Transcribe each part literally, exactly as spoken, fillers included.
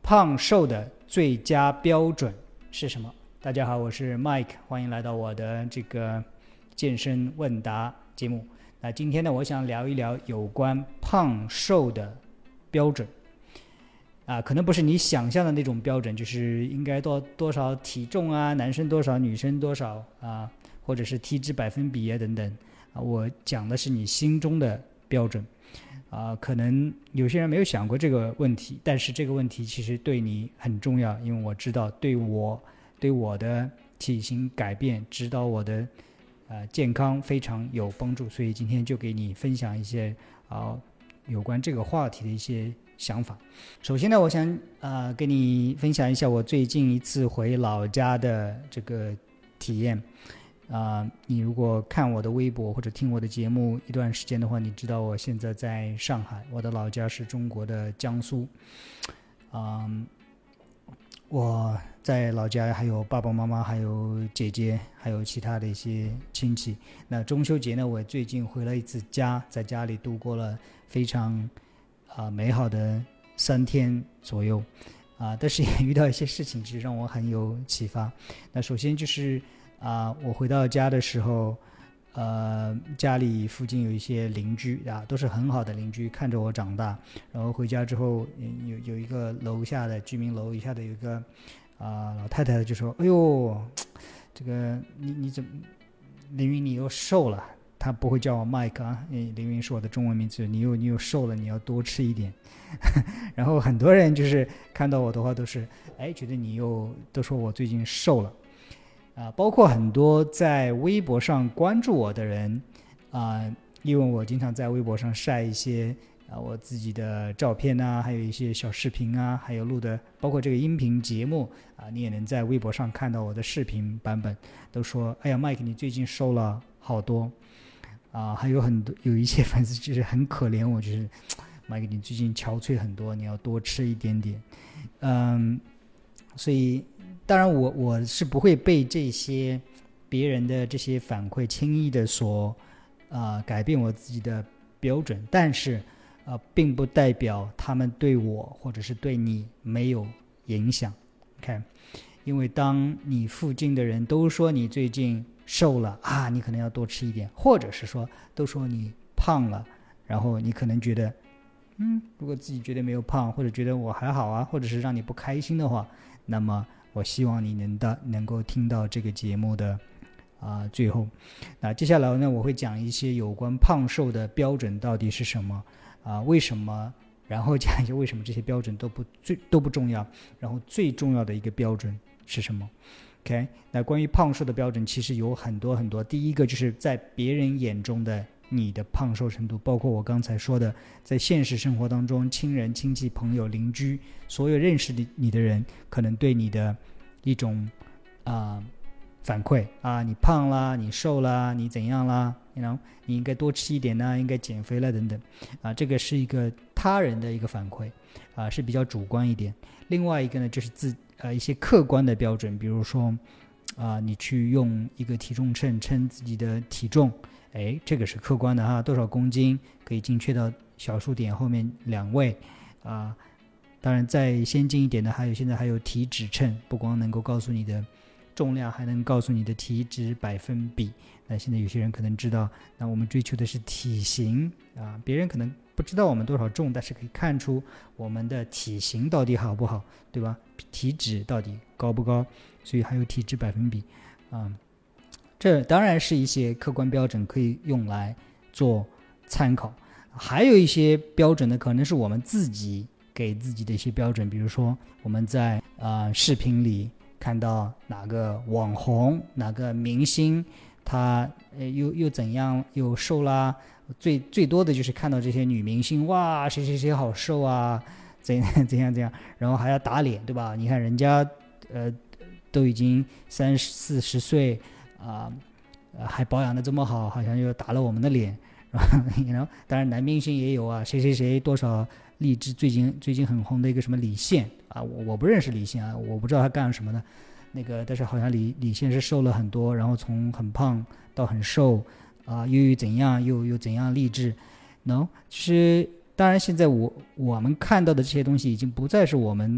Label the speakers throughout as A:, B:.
A: 胖瘦的最佳标准是什么？大家好，我是 Mike， 欢迎来到我的这个健身问答节目。那今天呢，我想聊一聊有关胖瘦的标准啊，可能不是你想象的那种标准，就是应该多多少体重啊，男生多少，女生多少啊，或者是体脂百分比啊等等啊。我讲的是你心中的标准啊，可能有些人没有想过这个问题，但是这个问题其实对你很重要，因为我知道对我对我的体型改变，指导我的呃健康非常有帮助，所以今天就给你分享一些啊、呃、有关这个话题的一些想法。首先呢，我想啊、呃、跟你分享一下我最近一次回老家的这个体验啊、呃。你如果看我的微博或者听我的节目一段时间的话，你知道我现在在上海，我的老家是中国的江苏啊、呃。我在老家还有爸爸妈妈，还有姐姐，还有其他的一些亲戚。那中秋节呢，我最近回了一次家，在家里度过了非常啊、呃、美好的三天左右啊、呃，但是也遇到一些事情，其实让我很有启发。那首先就是啊、呃，我回到家的时候，呃，家里附近有一些邻居啊，都是很好的邻居，看着我长大。然后回家之后，有有一个楼下的居民楼以下的有一个啊、呃、老太太就说：“哎呦，这个你你怎么，凌云你又瘦了？”她不会叫我 Mike 啊，凌云是我的中文名字，你又你又瘦了，你要多吃一点。然后很多人就是看到我的话都是哎觉得你又都说我最近瘦了。啊，包括很多在微博上关注我的人啊，因为我经常在微博上晒一些啊我自己的照片啊，还有一些小视频啊，还有录的，包括这个音频节目啊，你也能在微博上看到我的视频版本，都说哎呀 Mike 你最近瘦了好多啊，还有很多有一些粉丝就是很可怜我，就是 Mike 你最近憔悴很多，你要多吃一点点。嗯，所以当然我我是不会被这些别人的这些反馈轻易的所啊、呃、改变我自己的标准，但是呃并不代表他们对我或者是对你没有影响。 OK， 因为当你附近的人都说你最近瘦了啊，你可能要多吃一点，或者是说都说你胖了，然后你可能觉得嗯如果自己觉得没有胖，或者觉得我还好啊，或者是让你不开心的话，那么我希望你能到能够听到这个节目的啊、呃、最后。那接下来呢，我会讲一些有关胖瘦的标准到底是什么啊、呃，为什么，然后讲一些为什么这些标准都不最都不重要，然后最重要的一个标准是什么。OK， 那关于胖瘦的标准其实有很多很多。第一个就是在别人眼中的你的胖瘦程度，包括我刚才说的，在现实生活当中，亲人、亲戚、朋友、邻居，所有认识你的人，可能对你的一种啊、呃、反馈啊，你胖啦，你瘦啦，你怎样啦， you know， 你应该多吃一点呢，应该减肥了等等啊，这个是一个他人的一个反馈啊，是比较主观一点。另外一个呢，就是自呃一些客观的标准，比如说啊，你去用一个体重秤称自己的体重。哎，这个是客观的哈，多少公斤可以精确到小数点后面两位啊。当然再先进一点的还有现在还有体脂秤，不光能够告诉你的重量，还能告诉你的体脂百分比。那现在有些人可能知道，那我们追求的是体型啊，别人可能不知道我们多少重，但是可以看出我们的体型到底好不好，对吧？体脂到底高不高，所以还有体脂百分比啊。这当然是一些客观标准，可以用来做参考。还有一些标准呢，可能是我们自己给自己的一些标准，比如说我们在呃视频里看到哪个网红、哪个明星，他呃又又怎样又瘦啦，最最多的就是看到这些女明星，哇，谁谁谁好瘦啊，怎样怎样怎样，然后还要打脸，对吧？你看人家呃都已经三十四十岁。啊、呃，还保养的这么好，好像又打了我们的脸，然后当然男明星也有啊，谁谁谁多少励志，最近最近很红的一个什么李现啊，我我不认识李现啊，我不知道他干什么的，那个但是好像李李现是瘦了很多，然后从很胖到很瘦啊、呃，又又怎样又又怎样励志 ，no， 其实当然现在我我们看到的这些东西已经不再是我们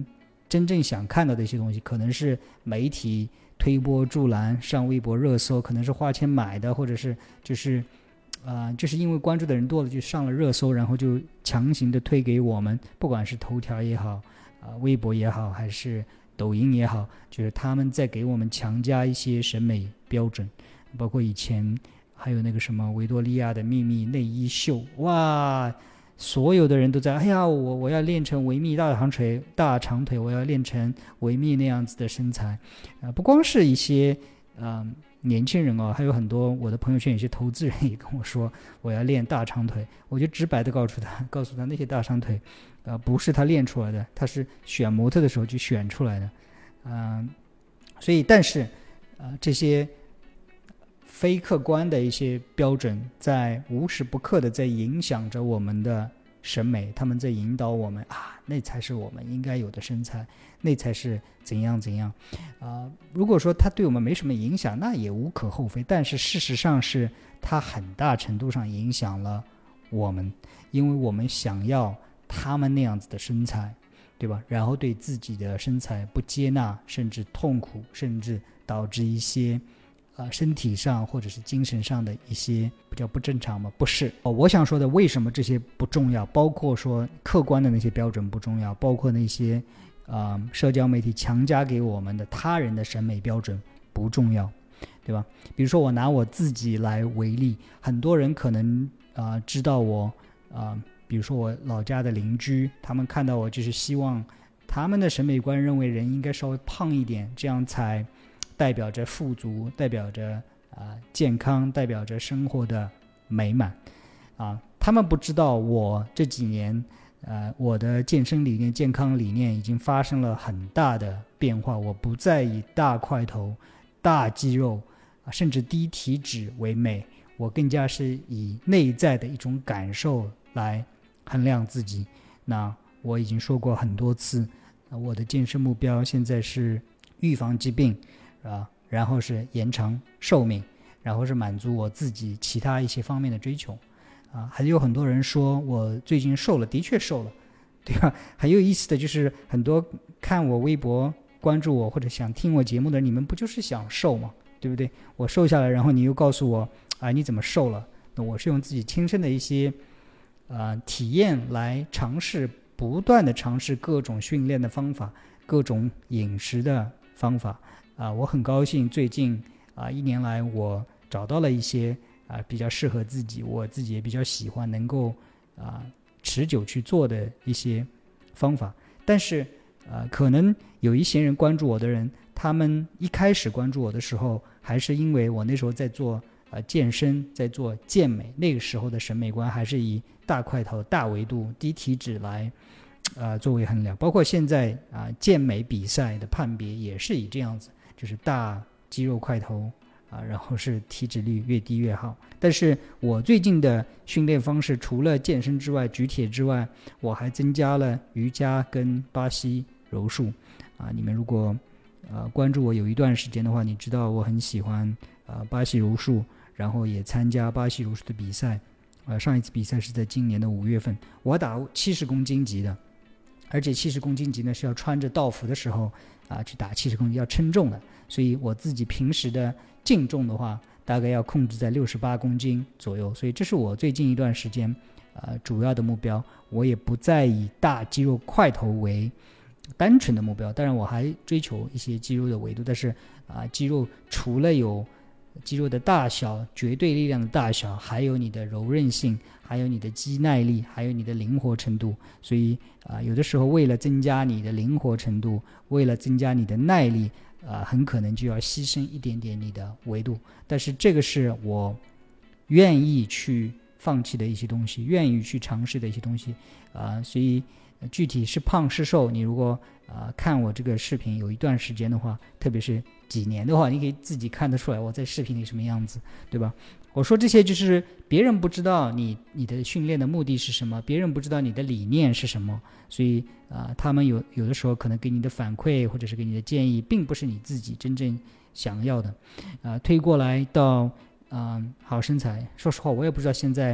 A: 真正想看到的一些东西，可能是媒体推波助澜，上微博热搜，可能是花钱买的，或者是就是呃，就是因为关注的人多了，就上了热搜，然后就强行的推给我们，不管是头条也好，呃，微博也好，还是抖音也好，就是他们在给我们强加一些审美标准，包括以前还有那个什么维多利亚的秘密内衣秀，哇，所有的人都在，哎呀，我我要练成维密大长腿，大长腿，我要练成维密那样子的身材，呃，不光是一些呃年轻人哦，还有很多我的朋友圈有些投资人也跟我说，我要练大长腿，我就直白的告诉他，告诉他那些大长腿，呃，不是他练出来的，他是选模特的时候就选出来的，嗯、呃，所以但是呃这些非客观的一些标准在无时不刻的在影响着我们的审美，他们在引导我们啊，那才是我们应该有的身材，那才是怎样怎样啊、呃。如果说它对我们没什么影响，那也无可厚非，但是事实上是它很大程度上影响了我们，因为我们想要他们那样子的身材，对吧？然后对自己的身材不接纳，甚至痛苦，甚至导致一些呃，身体上或者是精神上的一些不叫不正常吗？不是、哦、我想说的，为什么这些不重要，包括说客观的那些标准不重要，包括那些呃社交媒体强加给我们的他人的审美标准不重要，对吧？比如说我拿我自己来为例，很多人可能啊、呃、知道我啊、呃，比如说我老家的邻居，他们看到我就是希望他们的审美观认为人应该稍微胖一点，这样才代表着富足，代表着、呃、健康，代表着生活的美满啊。他们不知道我这几年呃，我的健身理念、健康理念已经发生了很大的变化，我不再以大块头、大肌肉、啊、甚至低体脂为美，我更加是以内在的一种感受来衡量自己。那我已经说过很多次，我的健身目标现在是预防疾病啊，然后是延长寿命，然后是满足我自己其他一些方面的追求啊。还有很多人说我最近瘦了，的确瘦了，对吧？很有意思的就是很多看我微博关注我或者想听我节目的人，你们不就是想瘦吗？对不对？我瘦下来，然后你又告诉我啊，你怎么瘦了？那我是用自己亲身的一些呃体验来尝试，不断的尝试各种训练的方法，各种饮食的方法啊，我很高兴最近啊一年来我找到了一些啊比较适合自己，我自己也比较喜欢能够啊持久去做的一些方法。但是啊可能有一些人关注我的人，他们一开始关注我的时候，还是因为我那时候在做啊健身，在做健美，那个时候的审美观还是以大块头、大维度、低体脂来呃作为衡量，包括现在啊、呃、健美比赛的判别也是以这样子，就是大肌肉块头啊，然后是体脂率越低越好。但是我最近的训练方式除了健身之外，举铁之外，我还增加了瑜伽跟巴西柔术啊。你们如果呃关注我有一段时间的话，你知道我很喜欢啊、呃、巴西柔术，然后也参加巴西柔术的比赛。呃，上一次比赛是在今年的五月份，我打七十公斤级的，而且七十公斤级呢是要穿着道服的时候啊、呃、去打七十公斤，要称重的，所以我自己平时的净重的话，大概要控制在六十八公斤左右，所以这是我最近一段时间呃主要的目标。我也不再以大肌肉块头为单纯的目标，当然我还追求一些肌肉的维度，但是啊、呃，肌肉除了有肌肉的大小、绝对力量的大小，还有你的柔韧性，还有你的肌耐力，还有你的灵活程度。所以啊、呃，有的时候为了增加你的灵活程度，为了增加你的耐力啊、呃，很可能就要牺牲一点点你的维度。但是这个是我愿意去放弃的一些东西，愿意去尝试的一些东西啊、呃。所以具体是胖是瘦，你如果啊、呃、看我这个视频有一段时间的话，特别是几年的话，你可以自己看得出来我在视频里什么样子，对吧？我说这些就是别人不知道你你的训练的目的是什么，别人不知道你的理念是什么，所以啊、呃，他们有有的时候可能给你的反馈或者是给你的建议，并不是你自己真正想要的。啊、呃，推过来到啊、呃、好身材，说实话我也不知道现在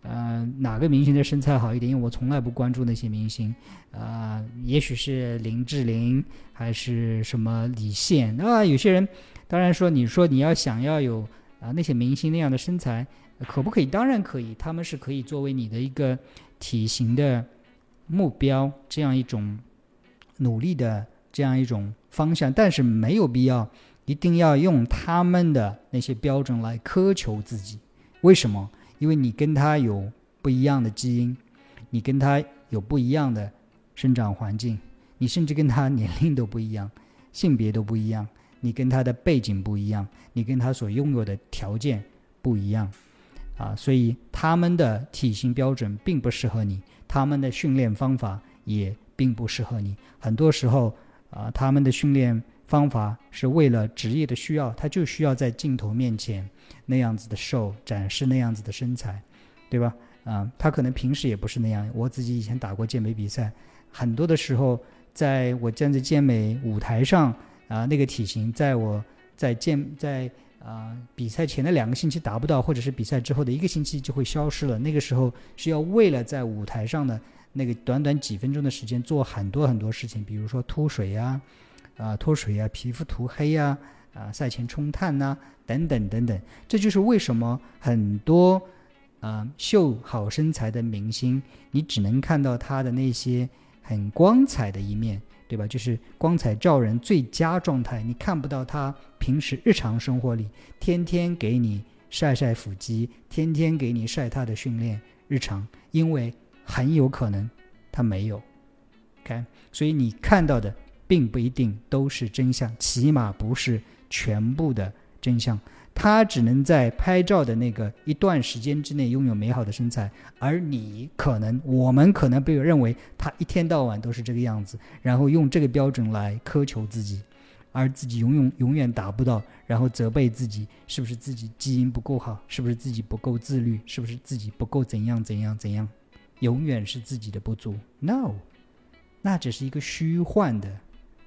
A: 呃，哪个明星的身材好一点？因为我从来不关注那些明星，呃，也许是林志玲，还是什么李现啊。有些人，当然说，你说你要想要有啊、呃、那些明星那样的身材，呃可不可以？当然可以，他们是可以作为你的一个体型的目标，这样一种努力的这样一种方向，但是没有必要一定要用他们的那些标准来苛求自己。为什么？因为你跟他有不一样的基因，你跟他有不一样的生长环境，你甚至跟他年龄都不一样，性别都不一样，你跟他的背景不一样，你跟他所拥有的条件不一样啊，所以他们的体型标准并不适合你，他们的训练方法也并不适合你。很多时候啊，他们的训练方法是为了职业的需要，他就需要在镜头面前那样子的瘦，展示那样子的身材，对吧？啊，他可能平时也不是那样。我自己以前打过健美比赛，很多的时候，在我站在健美舞台上啊，那个体型，在我在健在啊比赛前的两个星期达不到，或者是比赛之后的一个星期就会消失了。那个时候是要为了在舞台上的那个短短几分钟的时间做很多很多事情，比如说脱水啊。啊，脱水啊，皮肤涂黑啊，啊，赛前冲碳呐、啊，等等等等，这就是为什么很多啊秀好身材的明星，你只能看到他的那些很光彩的一面，对吧？就是光彩照人最佳状态，你看不到他平时日常生活里天天给你晒晒腹肌，天天给你晒他的训练日常，因为很有可能他没有。OK， 所以你看到的并不一定都是真相，起码不是全部的真相。他只能在拍照的那个一段时间之内拥有美好的身材，而你可能我们可能被认为他一天到晚都是这个样子，然后用这个标准来苛求自己，而自己永远永远达不到，然后责备自己是不是自己基因不够好，是不是自己不够自律，是不是自己不够怎样怎样怎样，永远是自己的不足。 No， 那只是一个虚幻的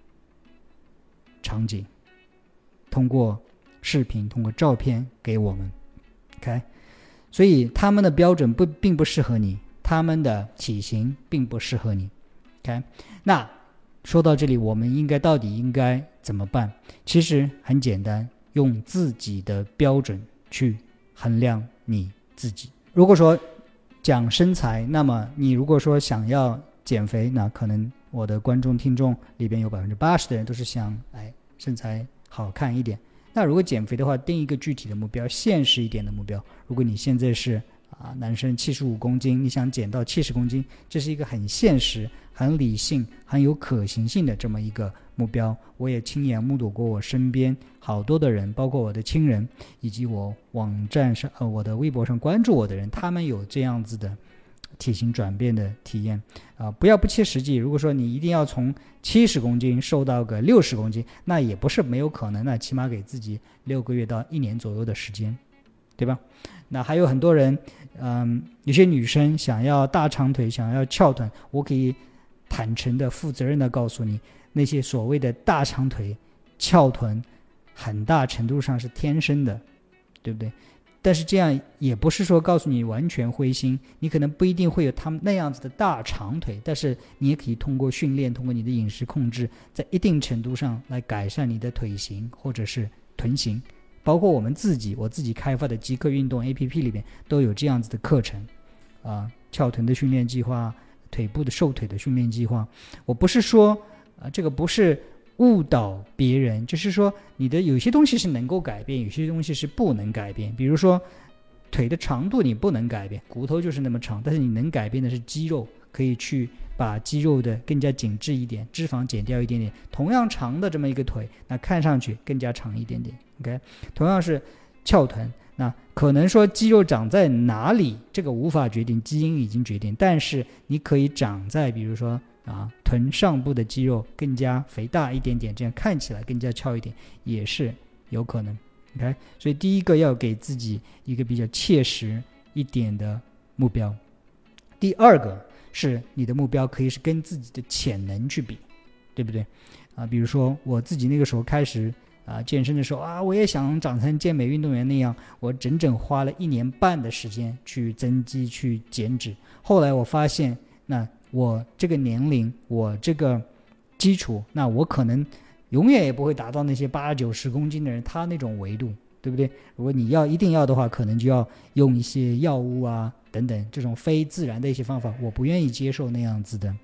A: 场景，通过视频通过照片给我们 OK， 所以他们的标准不并不适合你，他们的体型并不适合你 OK， 那说到这里，我们应该到底应该怎么办？其实很简单，用自己的标准去衡量你自己。如果说讲身材，那么你如果说想要减肥，那可能我的观众听众里边有 百分之八十 的人都是想哎身材好看一点。那如果减肥的话，定一个具体的目标，现实一点的目标。如果你现在是啊男生七十五公斤，你想减到七十公斤，这是一个很现实很理性很有可行性的这么一个目标。我也亲眼目睹过我身边好多的人，包括我的亲人以及我网站上呃我的微博上关注我的人，他们有这样子的体型转变的体验啊、呃，不要不切实际。如果说你一定要从七十公斤瘦到个六十公斤，那也不是没有可能，那起码给自己六个月到一年左右的时间，对吧？那还有很多人，嗯，有些女生想要大长腿，想要翘臀，我可以坦诚的、负责任的告诉你，那些所谓的大长腿、翘臀，很大程度上是天生的，对不对？但是这样也不是说告诉你完全灰心，你可能不一定会有他们那样子的大长腿，但是你也可以通过训练，通过你的饮食控制，在一定程度上来改善你的腿型或者是臀型。包括我们自己我自己开发的极客运动 A P P 里面都有这样子的课程啊，翘臀的训练计划，腿部的瘦腿的训练计划。我不是说啊，这个不是误导别人，就是说你的有些东西是能够改变，有些东西是不能改变。比如说腿的长度你不能改变，骨头就是那么长，但是你能改变的是肌肉，可以去把肌肉的更加紧致一点，脂肪减掉一点点，同样长的这么一个腿，那看上去更加长一点点 OK， 同样是翘臀，那可能说肌肉长在哪里这个无法决定，基因已经决定，但是你可以长在比如说啊，臀上部的肌肉更加肥大一点点，这样看起来更加翘一点，也是有可能 OK， 所以第一个要给自己一个比较切实一点的目标。第二个是你的目标可以是跟自己的潜能去比，对不对啊？比如说我自己那个时候开始啊，健身的时候啊，我也想长成健美运动员那样，我整整花了一年半的时间去增肌去减脂。后来我发现，那我这个年龄，我这个基础，那我可能永远也不会达到那些八九十公斤的人他那种维度，对不对？如果你要一定要的话，可能就要用一些药物啊等等这种非自然的一些方法，我不愿意接受那样子的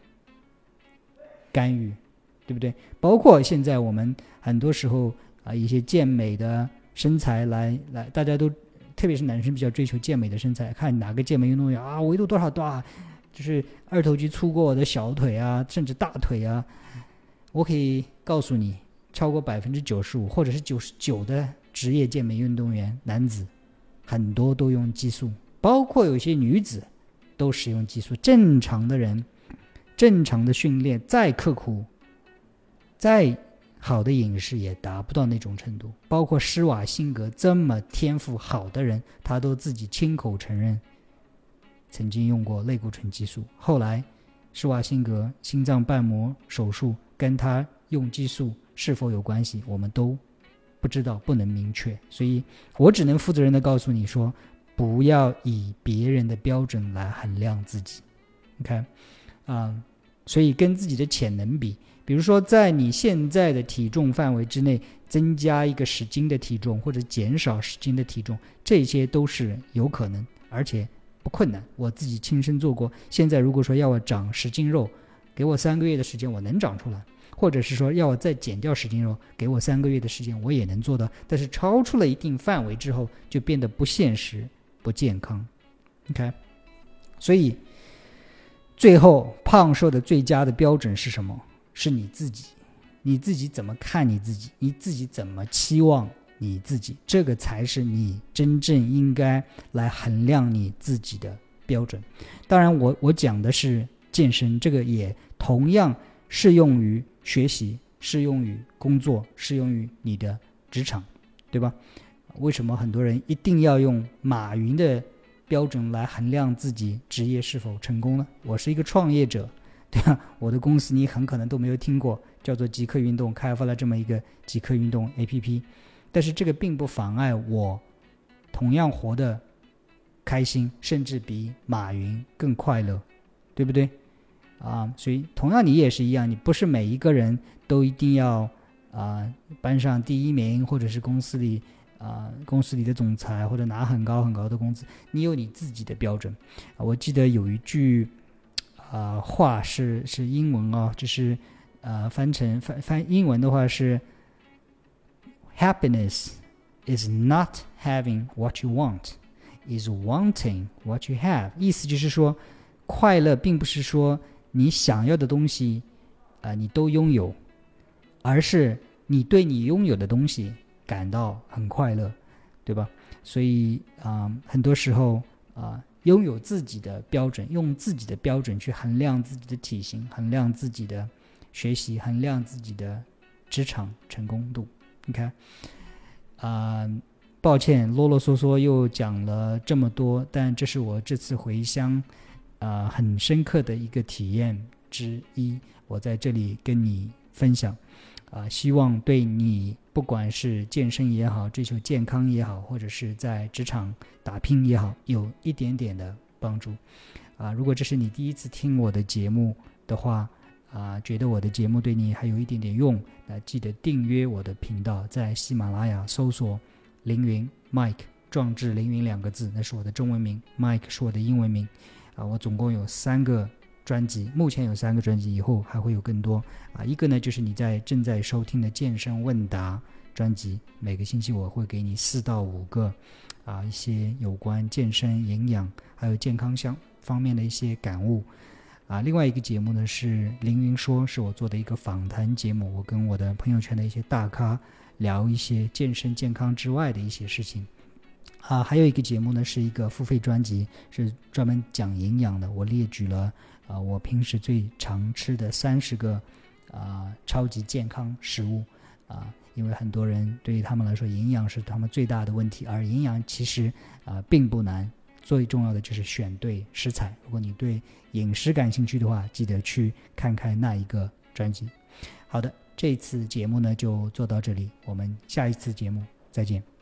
A: 干预，对不对？包括现在我们很多时候啊，一些健美的身材来来，大家都特别是男生比较追求健美的身材，看哪个健美运动员啊，维度多少多少，就是二头肌粗过我的小腿啊，甚至大腿啊。我可以告诉你，超过百分之九十五或者是九十九的职业健美运动员男子，很多都用激素，包括有些女子都使用激素。正常的人，正常的训练再刻苦，再好的饮食也达不到那种程度。包括施瓦辛格这么天赋好的人，他都自己亲口承认曾经用过类固醇激素。后来施瓦辛格心脏瓣膜手术跟他用激素是否有关系，我们都不知道，不能明确。所以我只能负责任的告诉你说，不要以别人的标准来衡量自己。你看啊，所以跟自己的潜能比，比如说在你现在的体重范围之内增加一个十斤的体重，或者减少十斤的体重，这些都是有可能，而且不困难。我自己亲身做过。现在如果说要我长十斤肉，给我三个月的时间我能长出来，或者是说要我再减掉十斤肉，给我三个月的时间我也能做到。但是超出了一定范围之后，就变得不现实不健康。 OK， 所以最后胖瘦的最佳的标准是什么？是你自己。你自己怎么看你自己，你自己怎么期望你自己，这个才是你真正应该来衡量你自己的标准。当然我我讲的是健身，这个也同样适用于学习，适用于工作，适用于你的职场，对吧？为什么很多人一定要用马云的标准来衡量自己职业是否成功呢？我是一个创业者，对吧？我的公司你很可能都没有听过，叫做极客运动，开发了这么一个极客运动 A P P， 但是这个并不妨碍我同样活得开心，甚至比马云更快乐，对不对？啊，所以同样你也是一样，你不是每一个人都一定要啊班上第一名，或者是公司里啊公司里的总裁，或者拿很高很高的工资，你有你自己的标准。啊、我记得有一句啊话是是英文啊，就是呃翻成翻翻英文的话是 Happiness is not having what you want, is wanting what you have。 意思就是说，快乐并不是说你想要的东西啊、呃、你都拥有，而是你对你拥有的东西感到很快乐，对吧？所以啊、呃、很多时候啊、呃、拥有自己的标准，用自己的标准去衡量自己的体型，衡量自己的学习，衡量自己的职场成功度。你看啊、呃，抱歉啰啰嗦嗦又讲了这么多，但这是我这次回乡啊、呃、很深刻的一个体验之一，我在这里跟你分享啊、呃，希望对你不管是健身也好，追求健康也好，或者是在职场打拼也好，有一点点的帮助啊、呃。如果这是你第一次听我的节目的话啊、呃，觉得我的节目对你还有一点点用，那记得订阅我的频道，在喜马拉雅搜索凌云 Mike 壮志凌云两个字，那是我的中文名， Mike 是我的英文名啊。我总共有三个专辑，目前有三个专辑，以后还会有更多啊。一个呢就是你在正在收听的健身问答专辑，每个星期我会给你四到五个啊一些有关健身、营养还有健康相方面的一些感悟啊。另外一个节目呢是凌云说，是我做的一个访谈节目，我跟我的朋友圈的一些大咖聊一些健身健康之外的一些事情啊。还有一个节目呢是一个付费专辑，是专门讲营养的，我列举了啊我平时最常吃的三十个啊超级健康食物啊。因为很多人对于他们来说营养是他们最大的问题，而营养其实啊并不难，最重要的就是选对食材。如果你对饮食感兴趣的话，记得去看看那一个专辑。好的， 这次节目呢就做到这里，我们下一次节目再见。